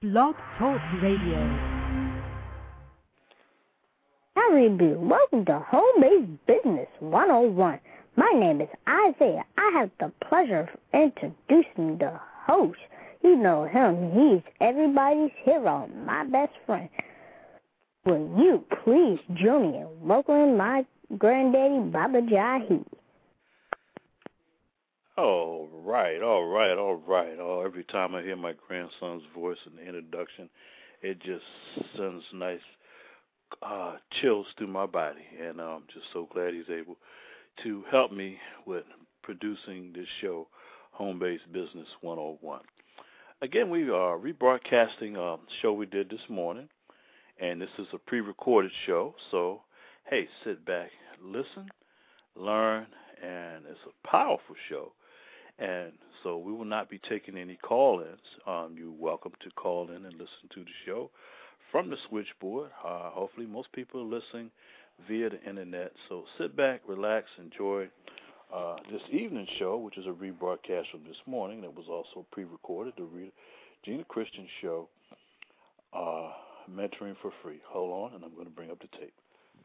Blog Talk Radio. Howdy, welcome to Home-Based Business 101. My name is Isaiah. I have the pleasure of introducing the host. You know him. He's everybody's hero, my best friend. Will you please join me in welcoming my granddaddy, Baba Jahi? All right. Oh, every time I hear my grandson's voice in the introduction, it just sends nice chills through my body, and I'm just so glad he's able to help me with producing this show, Home-Based Business 101. Again, we are rebroadcasting a show we did this morning, and this is a pre-recorded show, so, hey, sit back, listen, learn, and it's a powerful show. And so we will not be taking any call-ins. You're welcome to call in and listen to the show from the switchboard. Hopefully most people are listening via the internet. So sit back, relax, enjoy this evening's show, which is a rebroadcast from this morning that was also pre-recorded, the Regina Christian show, Mentoring for Free. Hold on, and I'm going to bring up the tape.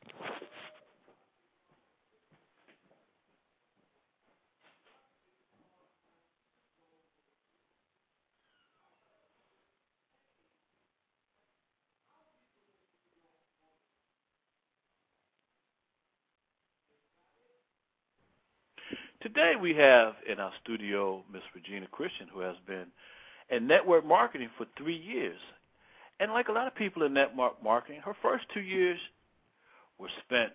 Today we have in our studio Miss Regina Christian, who has been in network marketing for 3 years. And like a lot of people in network marketing, her first 2 years were spent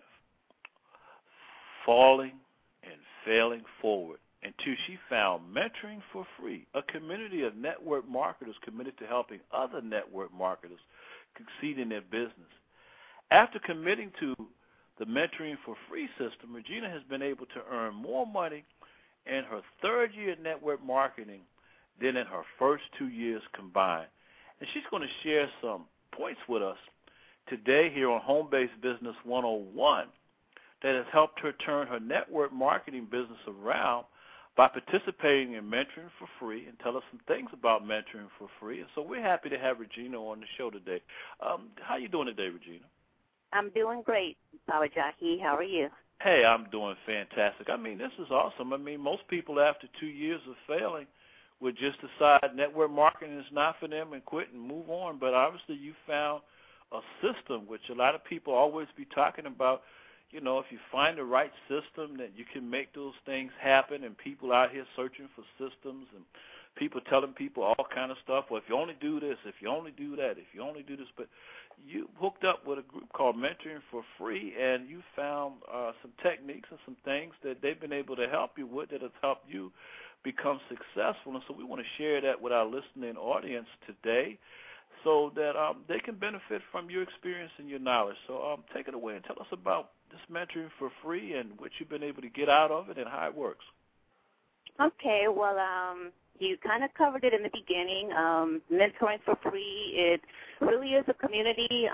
falling and failing forward until she found Mentoring for Free, a community of network marketers committed to helping other network marketers succeed in their business. After committing to the Mentoring for Free system, Regina has been able to earn more money in her third year in network marketing than in her first 2 years combined. And she's going to share some points with us today here on Home-Based Business 101 that has helped her turn her network marketing business around by participating in Mentoring for Free, and tell us some things about Mentoring for Free. And so we're happy to have Regina on the show today. How you doing today, Regina? I'm doing great, Baba Jahi. How are you? Hey, I'm doing fantastic. I mean, this is awesome. I mean, most people after 2 years of failing would just decide network marketing is not for them and quit and move on. But obviously you found a system, which a lot of people always be talking about. You know, if you find the right system, that you can make those things happen, and people out here searching for systems and people telling people all kind of stuff. Well, if you only do this, if you only do that, if you only do this. But you hooked up with a group called Mentoring for Free, and you found some techniques and some things that they've been able to help you with that has helped you become successful. And so we want to share that with our listening audience today so that they can benefit from your experience and your knowledge. So take it away and tell us about this Mentoring for Free and what you've been able to get out of it and how it works. Okay, well, you kind of covered it in the beginning. Mentoring for Free, it really is a community,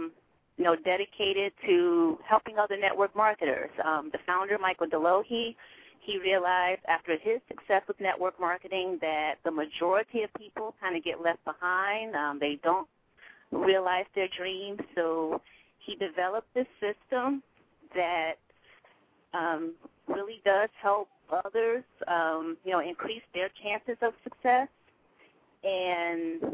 dedicated to helping other network marketers. The founder, Michael Delohe, he realized after his success with network marketing that the majority of people kind of get left behind. They don't realize their dreams, so he developed this system that really does help others, increase their chances of success. And,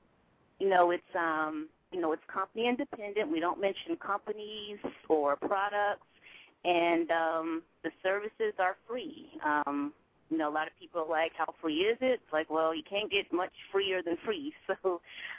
it's company independent. We don't mention companies or products. And the services are free. A lot of people are like, how free is it? It's like, well, you can't get much freer than free. So,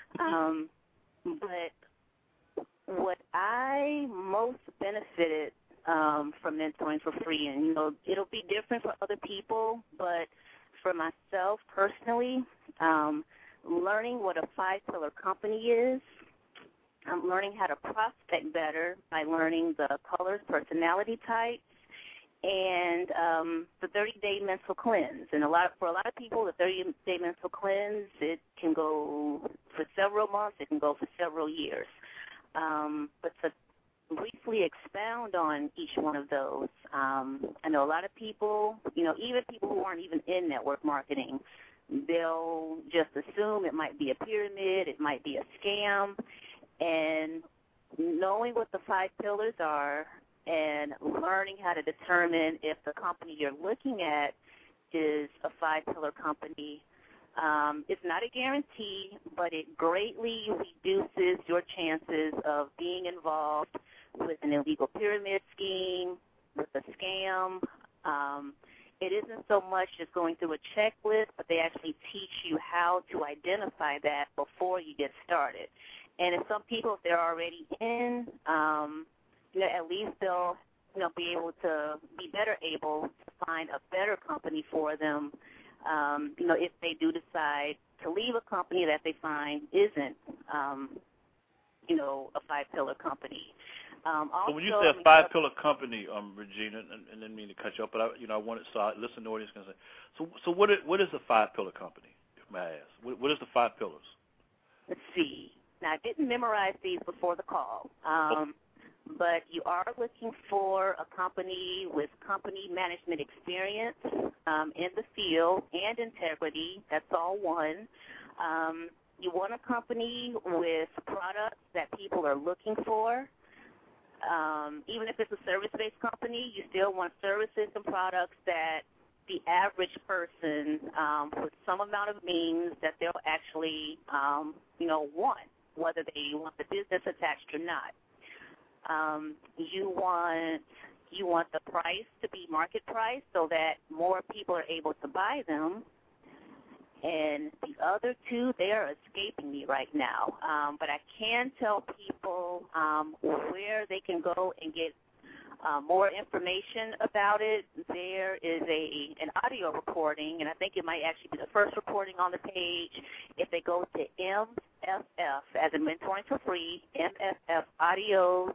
but what I most benefited from Mentoring for Free, and, it'll be different for other people, but for myself personally, learning what a 5-pillar company is, I'm learning how to prospect better by learning the colors, personality types, and the 30-day mental cleanse. And for a lot of people, the 30-day mental cleanse, it can go for several months. It can go for several years. But to briefly expound on each one of those, I know a lot of people, even people who aren't even in network marketing, they'll just assume it might be a pyramid, it might be a scam, and knowing what the 5 pillars are and learning how to determine if the company you're looking at is a 5-pillar company, it's not a guarantee, but it greatly reduces your chances of being involved with an illegal pyramid scheme, with a scam. It isn't so much just going through a checklist, but they actually teach you how to identify that before you get started. And if some people, if they're already in, at least they'll be able to be better able to find a better company for them. If they do decide to leave a company that they find isn't, a 5-pillar company. So when you say a 5-pillar company, Regina, and didn't mean to cut you off, but I wanted listen to the audience can say. So what is a 5-pillar company, if may I ask? What is the 5 pillars? Let's see. Now I didn't memorize these before the call, but you are looking for a company with company management experience in the field and integrity. That's all one. You want a company with products that people are looking for. Even if it's a service-based company, you still want services and products that the average person with some amount of means that they'll actually, want, whether they want the business attached or not. You want the price to be market price so that more people are able to buy them. And the other 2, they are escaping me right now. But I can tell people where they can go and get more information about it. There is an audio recording, and I think it might actually be the first recording on the page. If they go to MFF, as in Mentoring for Free, mffaudio.info,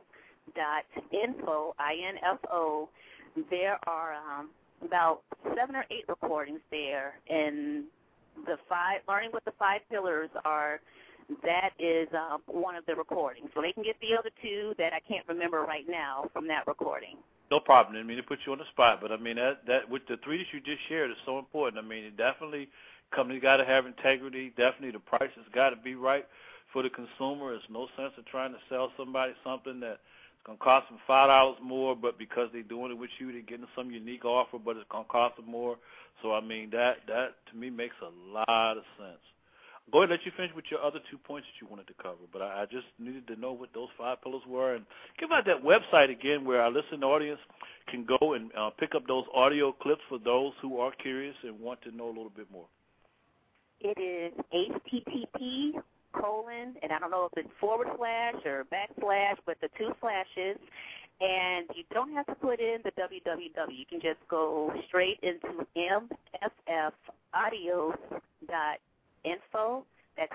INFO, there are about 7 or 8 recordings there, and learning what the 5 pillars are, that is one of the recordings. So they can get the other 2 that I can't remember right now from that recording. No problem. I didn't mean to put you on the spot, but I mean that with the 3 that you just shared is so important. I mean, definitely companies got to have integrity. Definitely the price has got to be right for the consumer. There's no sense in trying to sell somebody something that's going to cost them $5 more, but because they're doing it with you, they're getting some unique offer, but it's going to cost them more. So, I mean, that to me makes a lot of sense. Go ahead and let you finish with your other 2 points that you wanted to cover, but I just needed to know what those 5 pillars were. And give out that website again where our listening audience can go and pick up those audio clips for those who are curious and want to know a little bit more. It is http:// and I don't know if it's / or /, but the 2 slashes. And you don't have to put in the www. You can just go straight into mffaudios.info. That's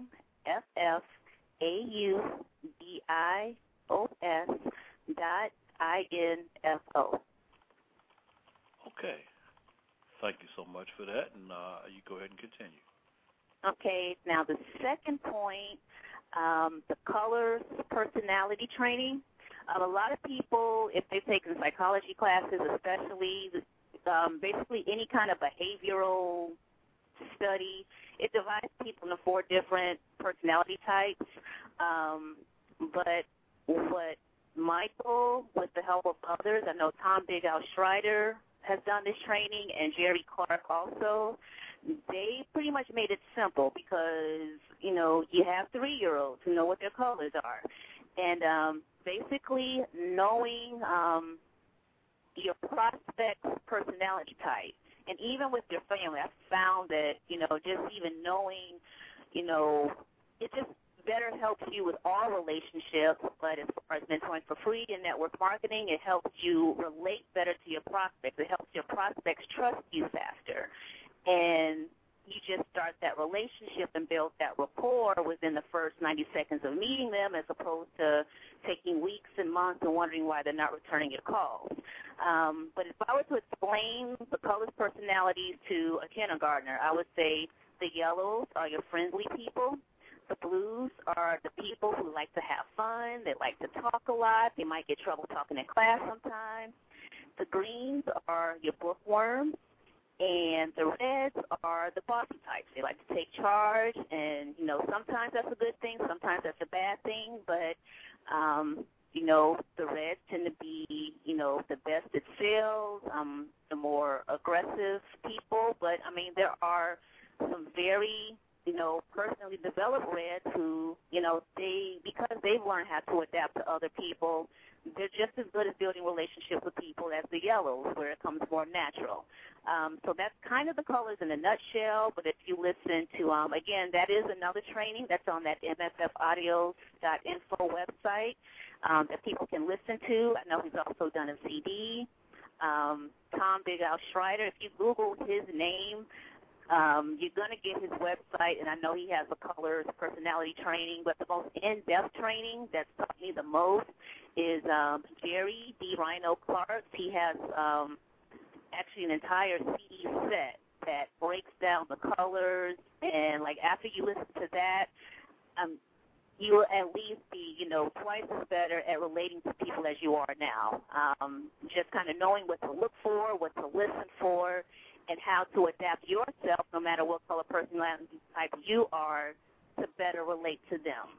mffaudios.info. Okay. Thank you so much for that, and you go ahead and continue. Okay. Now the second point, the colors personality training. A lot of people, if they've taken psychology classes, especially basically any kind of behavioral study, it divides people into 4 different personality types. But what Michael, with the help of others, I know Tom Big Al Schreider has done this training, and Jerry Clark also, they pretty much made it simple because, you have 3-year-olds who know what their colors are. And basically knowing your prospect's personality type. And even with your family, I've found that, just even knowing, it just better helps you with all relationships, but as far as Mentoring for Free and network marketing, it helps you relate better to your prospects. It helps your prospects trust you faster. And you just start that relationship and build that rapport within the first 90 seconds of meeting them, as opposed to taking weeks and months and wondering why they're not returning your calls. But if I were to explain the colors personalities to a kindergartner, I would say the yellows are your friendly people. The blues are the people who like to have fun. They like to talk a lot. They might get trouble talking in class sometimes. The greens are your bookworms. And the reds are the bossy types. They like to take charge, and, you know, sometimes that's a good thing, sometimes that's a bad thing, but, you know, the reds tend to be, you know, the best at sales, the more aggressive people, but, I mean, there are some very, you know, personally developed reds who, you know, because they've learned how to adapt to other people, they're just as good at building relationships with people as the yellows, where it comes more natural. So that's kind of the colors in a nutshell, but if you listen to, again, that is another training that's on that mffaudio.info website that people can listen to. I know he's also done a CD. Tom Big Al Schreider, if you Google his name, you're going to get his website, and I know he has a colors personality training, but the most in-depth training that's taught me the most is Jerry D. Rhino Clark. He has actually an entire CD set that breaks down the colors, and, like, after you listen to that, you will at least be, you know, twice as better at relating to people as you are now. Just kind of knowing what to look for, what to listen for, and how to adapt yourself, no matter what color personality type you are, to better relate to them.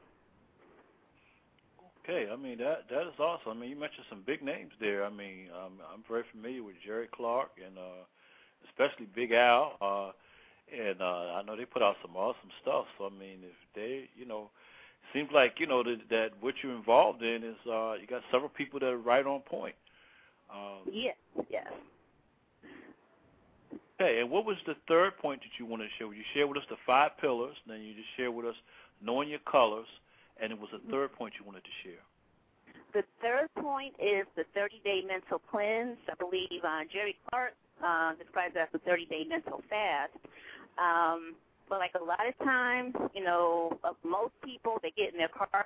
Okay, I mean, that is awesome. I mean, you mentioned some big names there. I mean, I'm very familiar with Jerry Clark and especially Big Al, and I know they put out some awesome stuff. So, I mean, if they, you know, seems like, you know, that what you're involved in is you got several people that are right on point. Yes. Okay, and what was the third point that you wanted to share? You shared with us the 5 pillars, then you just shared with us knowing your colors, and it was a third point you wanted to share. The third point is the 30-day mental cleanse. I believe Jerry Clark describes it as the 30-day mental fast. But, like, a lot of times, you know, most people, they get in their car.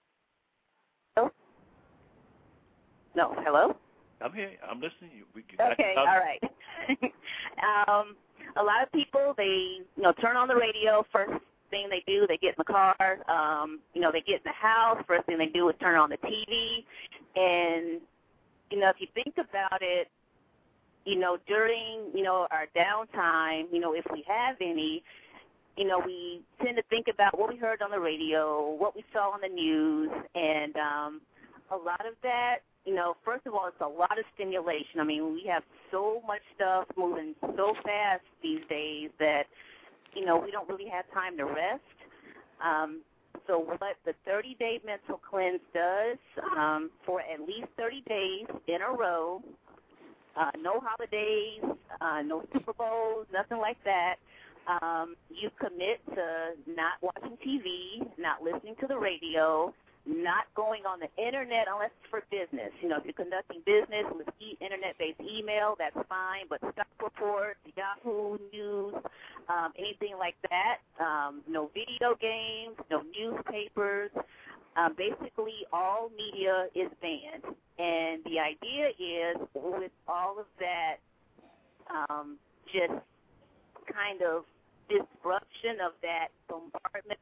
No, hello? I'm here. I'm listening to you. Okay, all right. A lot of people, they, you know, turn on the radio. First thing they do, they get in the car. You know, they get in the house. First thing they do is turn on the TV. And, you know, if you think about it, you know, during, you know, our downtime, you know, if we have any, you know, we tend to think about what we heard on the radio, what we saw on the news, and a lot of that, you know, first of all, it's a lot of stimulation. I mean, we have so much stuff moving so fast these days that, you know, we don't really have time to rest. So what the 30-day mental cleanse does, for at least 30 days in a row, no holidays, no Super Bowls, nothing like that, you commit to not watching TV, not listening to the radio, not going on the Internet unless it's for business. You know, if you're conducting business with Internet-based email, that's fine, but stock reports, Yahoo News, anything like that, no video games, no newspapers. Basically, all media is banned. And the idea is, with all of that just kind of disruption of that bombardment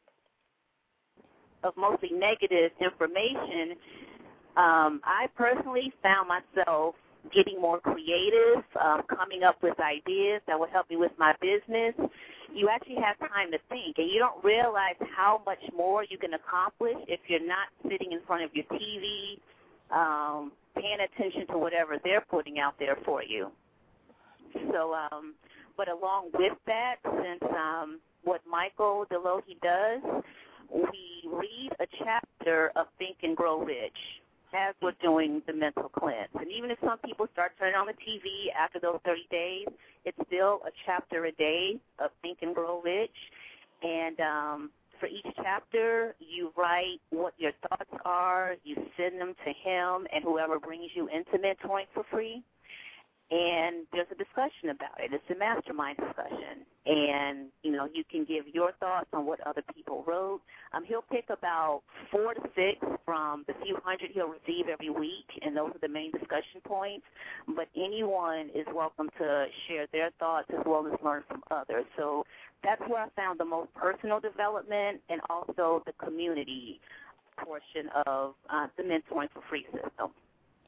of mostly negative information, I personally found myself getting more creative, coming up with ideas that would help me with my business. You actually have time to think, and you don't realize how much more you can accomplish if you're not sitting in front of your TV, paying attention to whatever they're putting out there for you. So, but along with that, since what Michael Delohe does, we read a chapter of Think and Grow Rich as we're doing the mental cleanse. And even if some people start turning on the TV after those 30 days, it's still a chapter a day of Think and Grow Rich. And for each chapter, you write what your thoughts are, you send them to him and whoever brings you into mentoring for free. And there's a discussion about it. It's a mastermind discussion. And, you know, you can give your thoughts on what other people wrote. He'll pick about 4 to 6 from the few hundred he'll receive every week, and those are the main discussion points. But anyone is welcome to share their thoughts as well as learn from others. So that's where I found the most personal development and also the community portion of the Mentoring for Free system.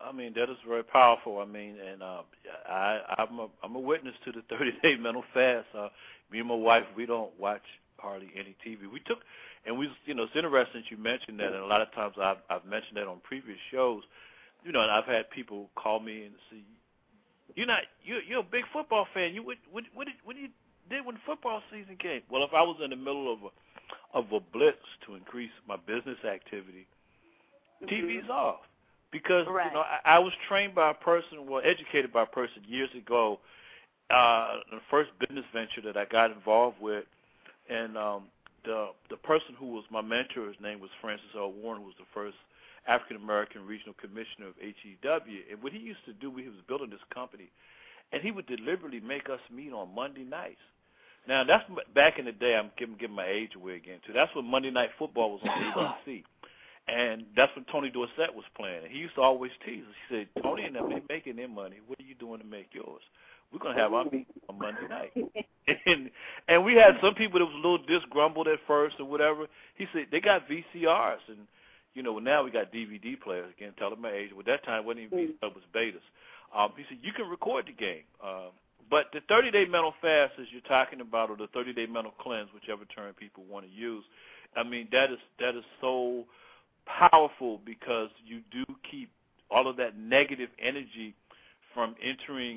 I mean, that is very powerful. I mean, and I'm a witness to the 30-day mental fast. Me and my wife, we don't watch hardly any TV. It's interesting that you mentioned that, and a lot of times I've mentioned that on previous shows. And I've had people call me and say, you're a big football fan. What you did when football season came? Well, if I was in the middle of a blitz to increase my business activity, TV's off. Because, I was trained by a person, educated by a person years ago, the first business venture that I got involved with, and the person who was my mentor, his name was Francis L. Warren, who was the first African-American regional commissioner of HEW. And what he used to do, he was building this company, and he would deliberately make us meet on Monday nights. Now, that's back in the day. I'm giving my age away again, too. That's when Monday Night Football was on ABC. And that's when Tony Dorsett was playing. And he used to always tease us. He said, Tony and them, they're making their money. What are you doing to make yours? We're going to have our meeting on Monday night. and we had some people that was a little disgruntled at first or whatever. He said, they got VCRs. And, now we got DVD players. Again, tell them my age. At that time, it wasn't even VCR, it was betas. He said, you can record the game. But the 30-day mental fast, as you're talking about, or the 30-day mental cleanse, whichever term people want to use, I mean, that is so powerful because you do keep all of that negative energy from entering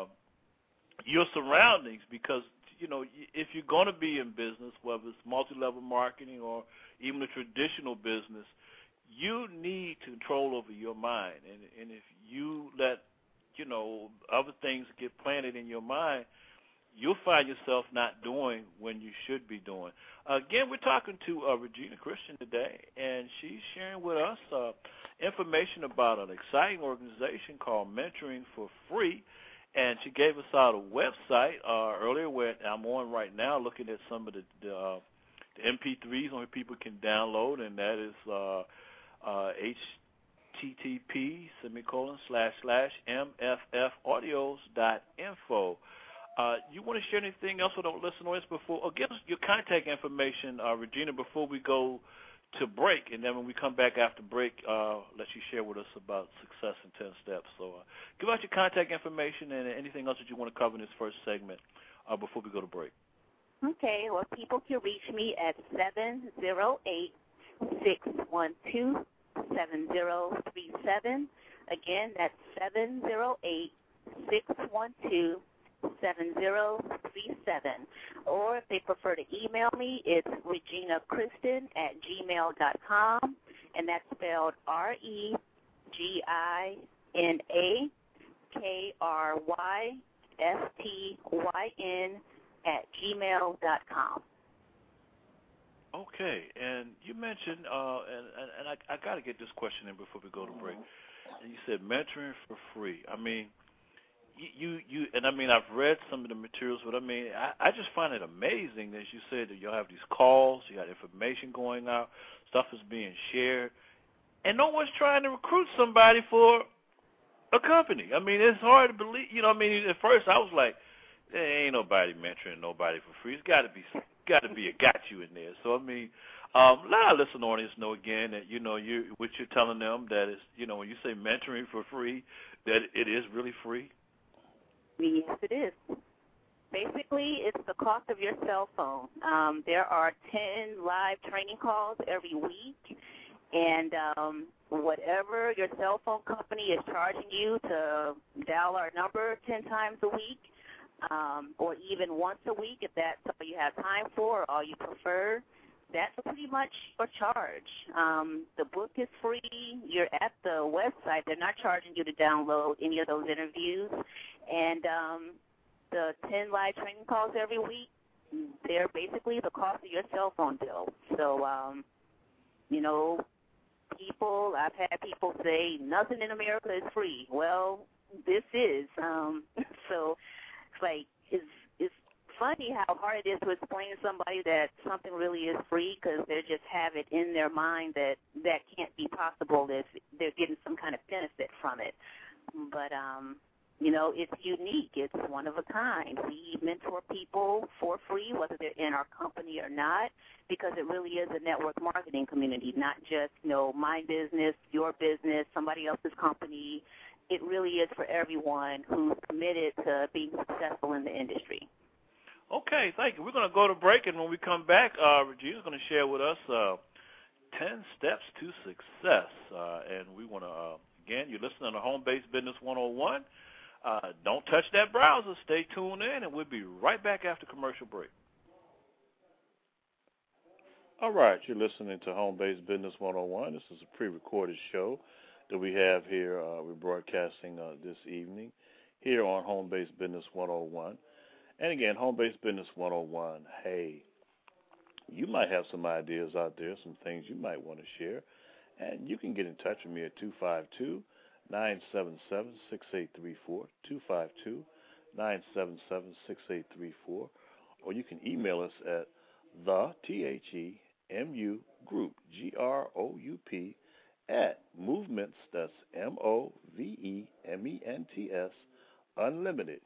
your surroundings because, if you're going to be in business, whether it's multi-level marketing or even a traditional business, you need control over your mind. And if you let, other things get planted in your mind, you'll find yourself not doing when you should be doing. Again, we're talking to Regina Christian today, and she's sharing with us information about an exciting organization called Mentoring for Free, and she gave us out a website earlier where I'm on right now looking at some of the MP3s on people can download, and that is http://mffaudios.info. You want to share anything else with our listeners before? Give us your contact information, Regina, before we go to break. And then when we come back after break, let you share with us about success in 10 steps. So give out your contact information and anything else that you want to cover in this first segment before we go to break. Okay. Well, people can reach me at 708-612-7037. Again, that's 708-612-7037. Or if they prefer to email me, it's reginakristyn@gmail.com, and that's spelled REGINAKRYSTYN@gmail.com. Okay, and you mentioned, and I got to get this question in before we go to break. And you said mentoring for free. I mean, and I mean, I've read some of the materials, but I mean, I just find it amazing that you said that you'll have these calls, you got information going out, stuff is being shared, and no one's trying to recruit somebody for a company. I mean, it's hard to believe. I mean, at first I was like, there ain't nobody mentoring nobody for free. It's got to be a got you in there. So I mean, let our listening audience know again that what you're telling them that is, when you say mentoring for free, that it is really free. Yes, it is. Basically, it's the cost of your cell phone. There are 10 live training calls every week, and whatever your cell phone company is charging you to dial our number 10 times a week, or even once a week, if that's all you have time for or all you prefer, that's pretty much a charge. The book is free. You're at the website. They're not charging you to download any of those interviews. And the 10 live training calls every week, they're basically the cost of your cell phone bill. So, I've had people say nothing in America is free. Well, this is. So it's like it's funny how hard it is to explain to somebody that something really is free because they just have it in their mind that can't be possible if they're getting some kind of benefit from it. But You know, it's unique. It's one of a kind. We mentor people for free, whether they're in our company or not, because it really is a network marketing community, not just, you know, my business, your business, somebody else's company. It really is for everyone who's committed to being successful in the industry. Okay, thank you. We're going to go to break, and when we come back, Regina's going to share with us 10 steps to success. And we want to, again, you're listening to Home Based Business 101. Don't touch that browser. Stay tuned in, and we'll be right back after commercial break. All right, you're listening to Home Based Business 101. This is a pre-recorded show that we have here. We're broadcasting this evening here on Home Based Business 101. And again, Home Based Business 101, hey, you might have some ideas out there, some things you might want to share, and you can get in touch with me at 252-977-6834, 252-977-6834, or you can email us at THEMU Group, GROUP, at Movements, that's MOVEMENTS, Unlimited,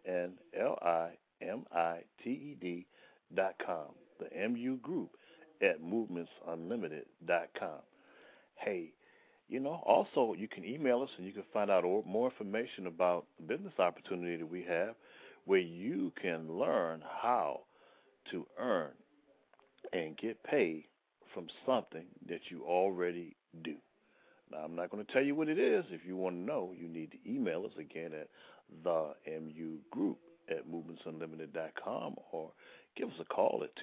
UNLIMITED.com, the MU Group at movementsunlimited.com. Hey, you know, also you can email us and you can find out more information about the business opportunity that we have where you can learn how to earn and get paid from something that you already do. Now, I'm not going to tell you what it is. If you want to know, you need to email us again at themugroup@movementsunlimited.com or give us a call at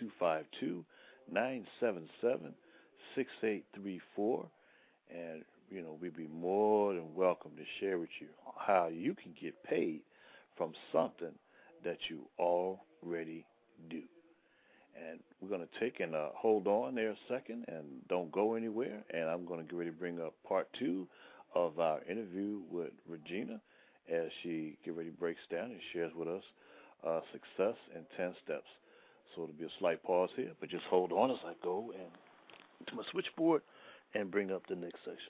252-977-6834, and, you know, we'd be more than welcome to share with you how you can get paid from something that you already do. And we're going to take and hold on there a second and don't go anywhere. And I'm going to get ready to bring up part 2 of our interview with Regina as she breaks down and shares with us success in 10 steps. So it'll be a slight pause here, but just hold on as I go and to my switchboard and bring up the next section.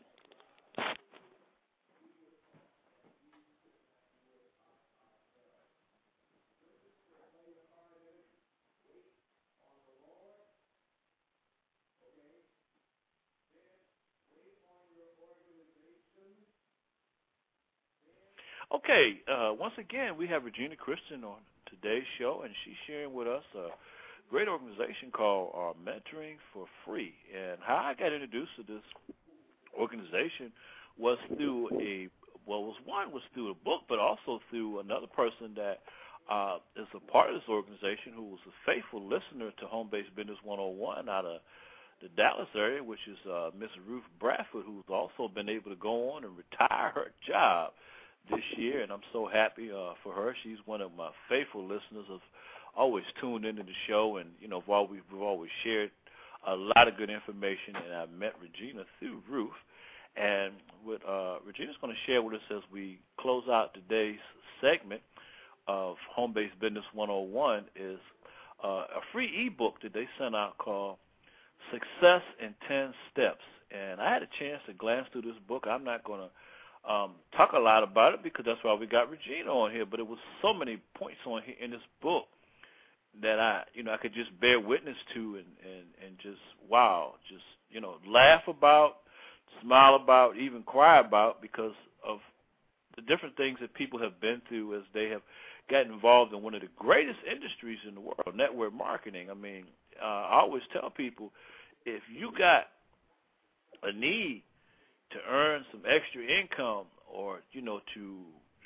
Okay, once again, we have Regina Christian on today's show, and she's sharing with us a great organization called Mentoring for Free. And how I got introduced to this organization was through was through a book, but also through another person that is a part of this organization who was a faithful listener to Home Based Business 101 out of the Dallas area, which is Miss Ruth Bradford, who's also been able to go on and retire her job this year, and I'm so happy for her. She's one of my faithful listeners. I've always tuned into the show, and you know, we've always shared a lot of good information. And I met Regina through Ruth, and what Regina's going to share with us as we close out today's segment of Home Based Business 101 is a free ebook that they sent out called Success in 10 Steps. And I had a chance to glance through this book. I'm not going to talk a lot about it because that's why we got Regina on here, but it was so many points on here in this book that I could just bear witness to and just, wow, just, you know, laugh about, smile about, even cry about because of the different things that people have been through as they have gotten involved in one of the greatest industries in the world, network marketing. I mean, I always tell people, if you got a need to earn some extra income or, you know, to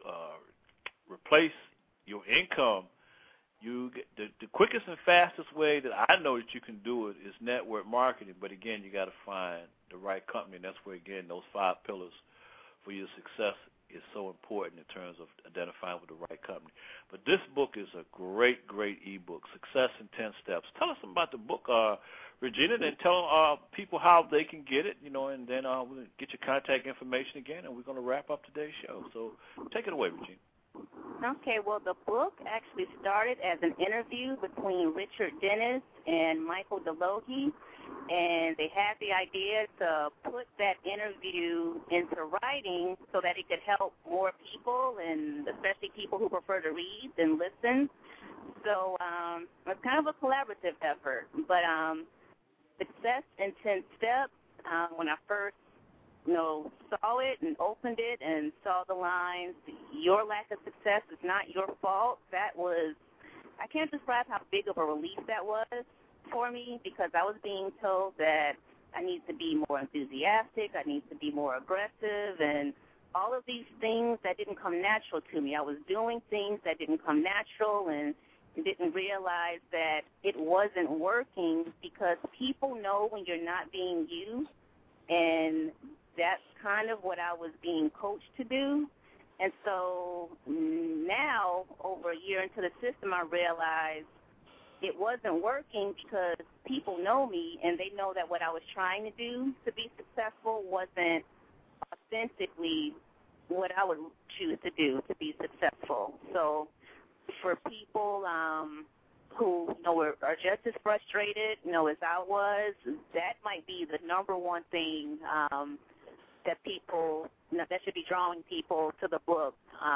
replace your income, you get the quickest and fastest way that I know that you can do it is network marketing. But, again, you got to find the right company, and that's where, again, those 5 pillars for your success is so important in terms of identifying with the right company. But this book is a great, great ebook, Success in 10 Steps. Tell us about the book, Regina, and tell people how they can get it, you know, and then we'll get your contact information again, and we're going to wrap up today's show. So take it away, Regina. Okay, well, the book actually started as an interview between Richard Dennis and Michael DeLogie. and they had the idea to put that interview into writing so that it could help more people, and especially people who prefer to read than listen. So it's kind of a collaborative effort. But Success in 10 Steps, when I first saw it and opened it and saw the lines, your lack of success is not your fault, that was, I can't describe how big of a relief that was for me, because I was being told that I need to be more enthusiastic, I need to be more aggressive, and all of these things that didn't come natural to me. I was doing things that didn't come natural and didn't realize that it wasn't working, because people know when you're not being you, and that's kind of what I was being coached to do. And so now, over a year into the system, I realized it wasn't working because people know me, and they know that what I was trying to do to be successful wasn't authentically what I would choose to do to be successful. So for people who are just as frustrated, as I was, that might be the number one thing that people, that should be drawing people to the book.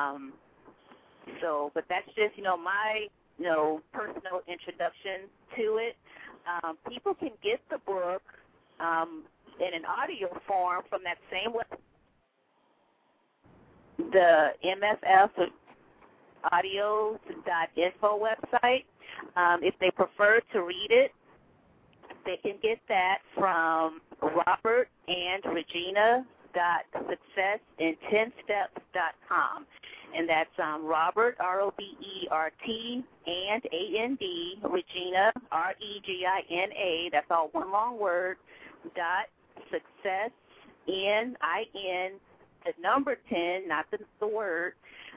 But that's just, my, personal introduction to it. People can get the book in an audio form from that same website, the mffaudios.info website. If they prefer to read it, they can get that from Robert and Regina.successin10steps.com. And that's Robert, R-O-B-E-R-T, and A-N-D, Regina, R-E-G-I-N-A, that's all one long word, success, N-I-N, the number 10, not the word,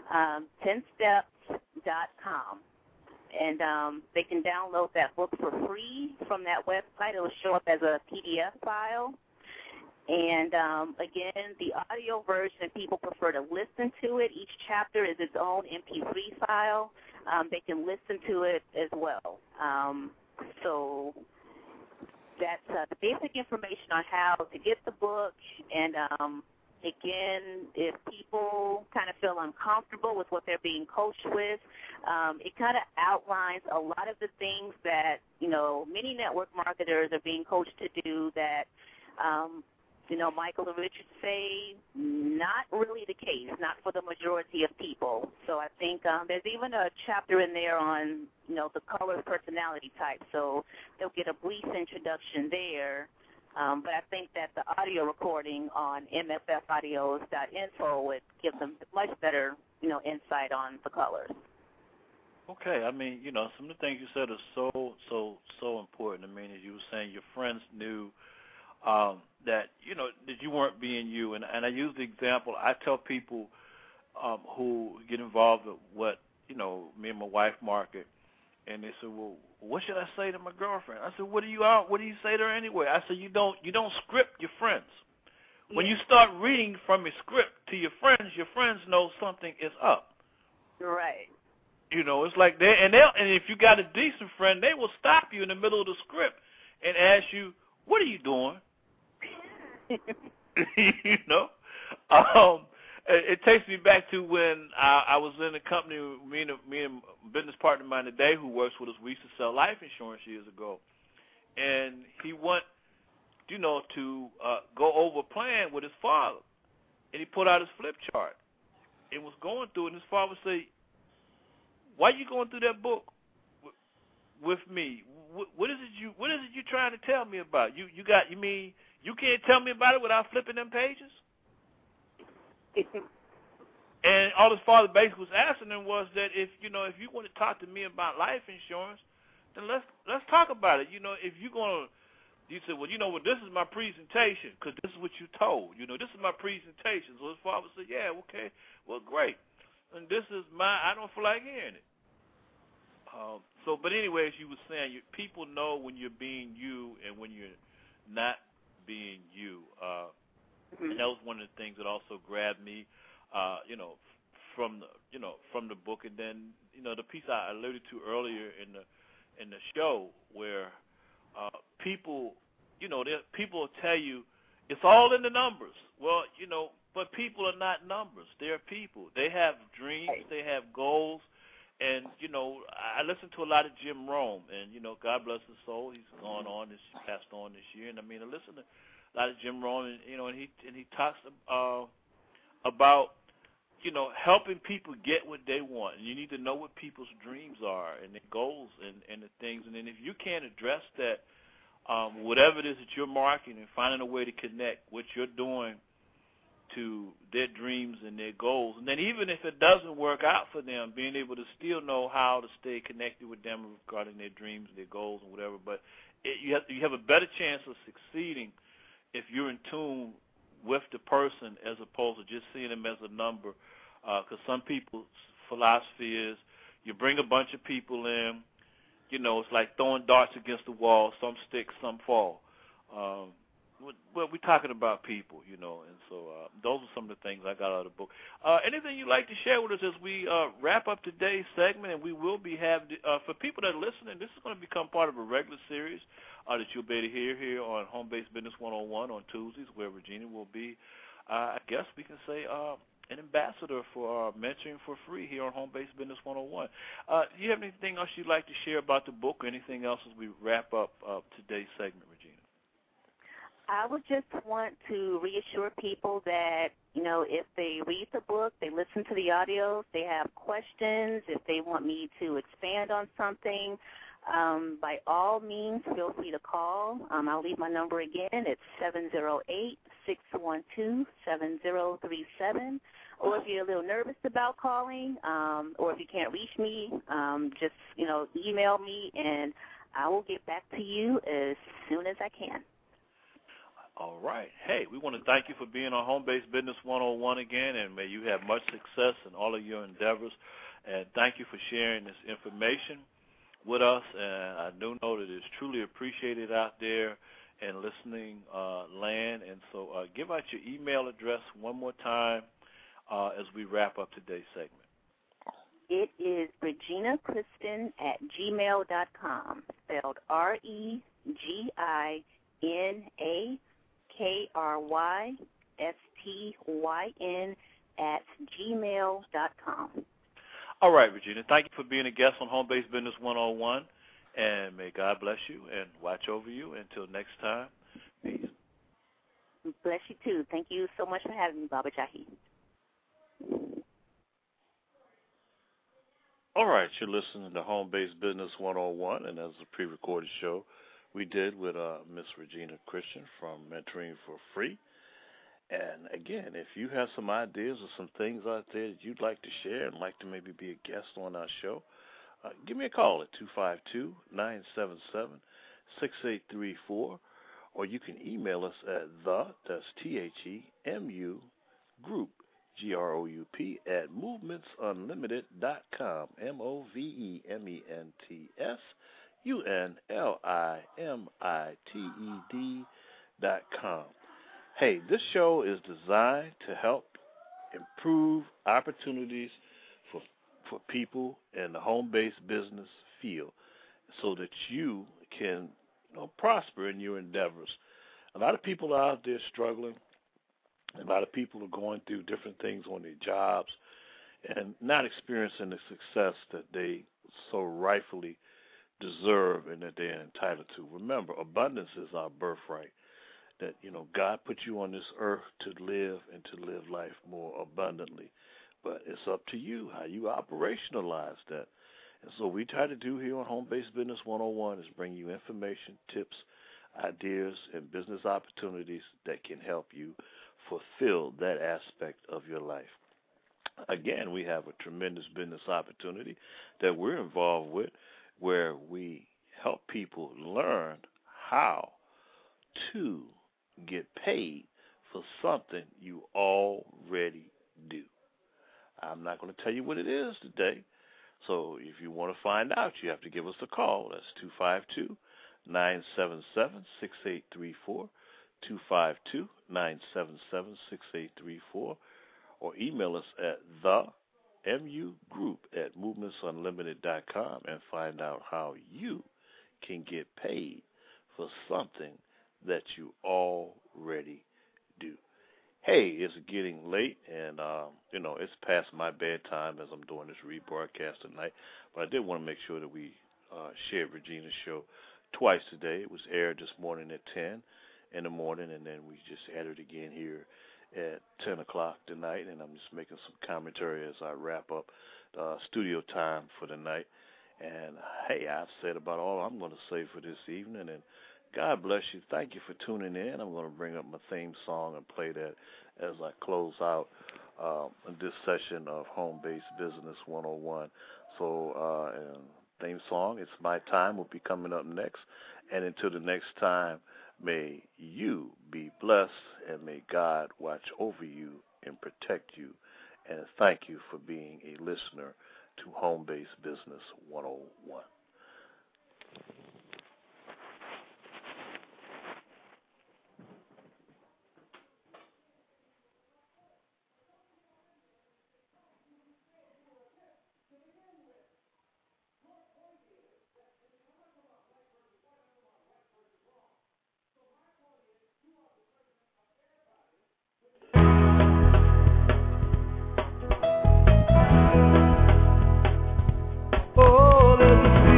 10steps.com. And they can download that book for free from that website. It will show up as a PDF file. And, again, the audio version, if people prefer to listen to it, each chapter is its own MP3 file. They can listen to it as well. So that's the basic information on how to get the book. And, again, if people kind of feel uncomfortable with what they're being coached with, it kind of outlines a lot of the things that, many network marketers are being coached to do that, Michael and Richard say not really the case, not for the majority of people. So I think there's even a chapter in there on, the color personality type. So they'll get a brief introduction there. But I think that the audio recording on mffaudios.info would give them much better, insight on the colors. Okay, I mean, some of the things you said are so important. I mean, as you were saying, your friends knew that that you weren't being you, and I use the example. I tell people who get involved with what me and my wife market, and they say, well, what should I say to my girlfriend? I said, what do you say to her anyway? I said, you don't script your friends. When you start reading from a script to your friends know something is up. Right. It's like and if you got a decent friend, they will stop you in the middle of the script and ask you, what are you doing? It takes me back to when I was in a company, me and a business partner of mine today who works with us. We used to sell life insurance years ago, and he went, to go over a plan with his father, and he put out his flip chart and was going through it, and his father would say, why are you going through that book with me? What is it you trying to tell me about? You mean you can't tell me about it without flipping them pages? And all his father basically was asking him was that if you want to talk to me about life insurance, then let's talk about it. If you're gonna, you said, well, this is my presentation because this is what you told. This is my presentation. So his father said, yeah, okay, well, great. And this is I don't feel like hearing it. But anyway, as you were saying, people know when you're being you and when you're not being you. And that was one of the things that also grabbed me, from the book. And then, the piece I alluded to earlier in the show where people people will tell you it's all in the numbers. Well, but people are not numbers. They're people. They have dreams. They have goals. And, I listen to a lot of Jim Rome, and, God bless his soul. He's gone on, passed on this year. And, I listen to a lot of Jim Rome, and, he talks about, helping people get what they want. And you need to know what people's dreams are and their goals and the things. And then if you can't address that, whatever it is that you're marketing and finding a way to connect what you're doing to their dreams and their goals. And then even if it doesn't work out for them, being able to still know how to stay connected with them regarding their dreams, their goals, and whatever. But you have a better chance of succeeding if you're in tune with the person as opposed to just seeing them as a number. Because some people's philosophy is you bring a bunch of people in, it's like throwing darts against the wall. Some stick, some fall. Well, we're talking about people, and so those are some of the things I got out of the book. Anything you'd like to share with us as we wrap up today's segment? And we will be for people that are listening, this is going to become part of a regular series that you'll be able to hear here on Home Based Business 101 on Tuesdays, where Regina will be, I guess we can say, an ambassador for mentoring for free here on Home Based Business 101. Do you have anything else you'd like to share about the book or anything else as we wrap up today's segment, Regina? I would just want to reassure people that, if they read the book, they listen to the audio, if they have questions, if they want me to expand on something, by all means, feel free to call. I'll leave my number again. It's 708-612-7037. Or if you're a little nervous about calling, or if you can't reach me, just, email me, and I will get back to you as soon as I can. All right. Hey, we want to thank you for being on Home Based Business 101 again, and may you have much success in all of your endeavors. And thank you for sharing this information with us. And I do know that it's truly appreciated out there in listening land. And so give out your email address one more time as we wrap up today's segment. It is reginakristyn@gmail.com, spelled ReginaKrystyn@gmail.com. All right, Regina. Thank you for being a guest on Home Based Business 101, and may God bless you and watch over you. Until next time, peace. Bless you, too. Thank you so much for having me, Baba Jahi. All right, you're listening to Home Based Business 101, and as a pre-recorded show we did with Miss Regina Kristyn from Mentoring for Free. And again, if you have some ideas or some things out there that you'd like to share and like to maybe be a guest on our show, give me a call at 252-977-6834, or you can email us at that's THEMU Group, GROUP, at movementsunlimited.com, MOVEMENTSUNLIMITED.com. Hey, this show is designed to help improve opportunities for people in the home-based business field so that you can prosper in your endeavors. A lot of people are out there struggling. A lot of people are going through different things on their jobs and not experiencing the success that they so rightfully deserve and that they're entitled to. Remember, abundance is our birthright. That, God put you on this earth to live and to live life more abundantly. But it's up to you how you operationalize that. And so we try to do here on Home Based Business 101 is bring you information, tips, ideas, and business opportunities that can help you fulfill that aspect of your life. Again, we have a tremendous business opportunity that we're involved with where we help people learn how to get paid for something you already do. I'm not going to tell you what it is today. So if you want to find out, you have to give us a call. That's 252-977-6834, 252-977-6834, or email us at themugroup@movementsunlimited.com and find out how you can get paid for something that you already do. Hey, it's getting late, and it's past my bedtime as I'm doing this rebroadcast tonight. But I did want to make sure that we shared Regina's show twice today. It was aired this morning at 10 in the morning, and then we just aired it again here at 10 o'clock tonight. And I'm just making some commentary as I wrap up studio time for the night. And hey, I've said about all I'm going to say for this evening, and God bless you. Thank you for tuning in. I'm going to bring up my theme song and play that as I close out this session of Home Based Business 101. So, theme song, It's My Time, will be coming up next. And until the next time, may you be blessed, and may God watch over you and protect you. And thank you for being a listener to Home Based Business 101. Oh, there's a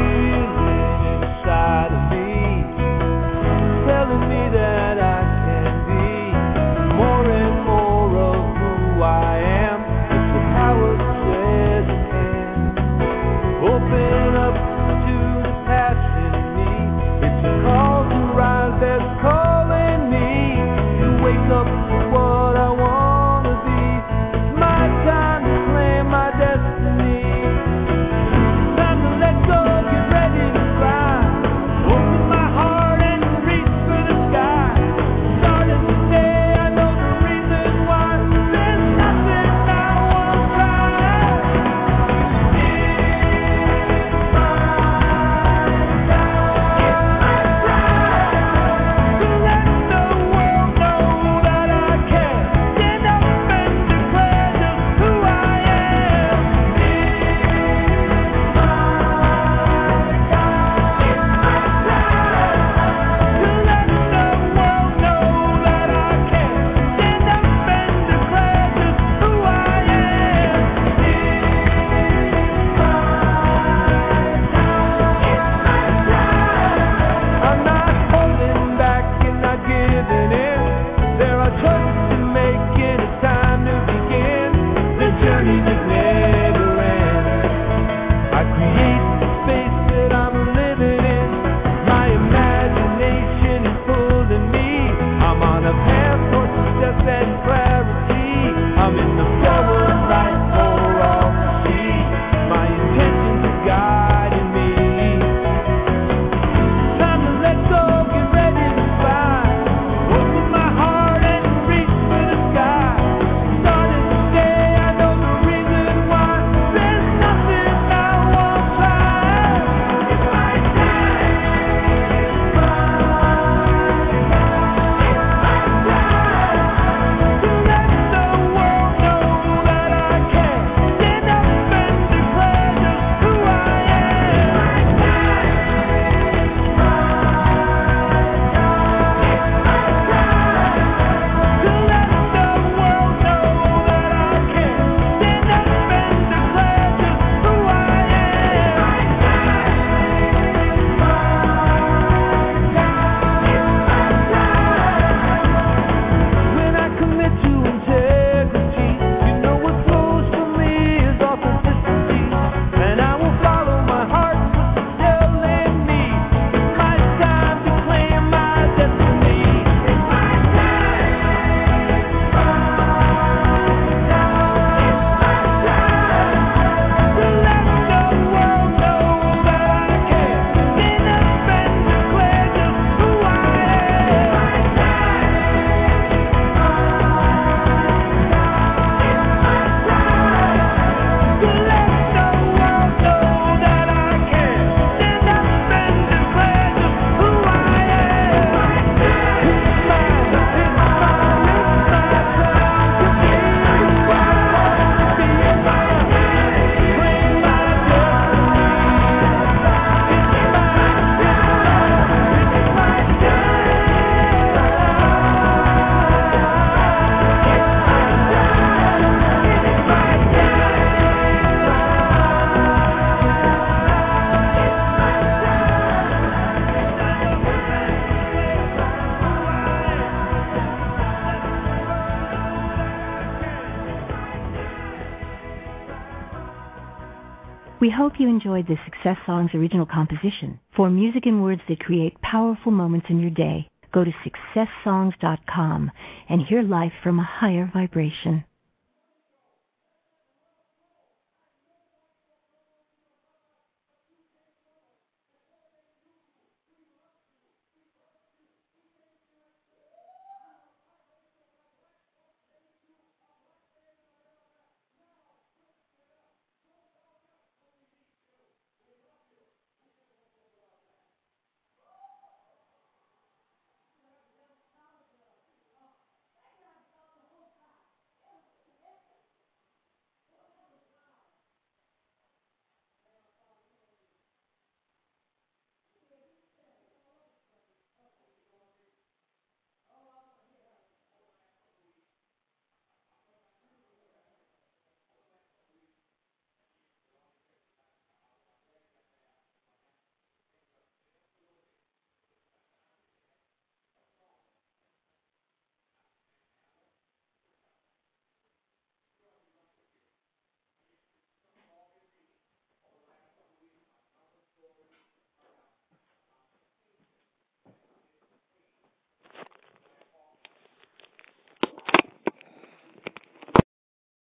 We hope you enjoyed this Success Songs original composition. For music and words that create powerful moments in your day, go to successsongs.com and hear life from a higher vibration.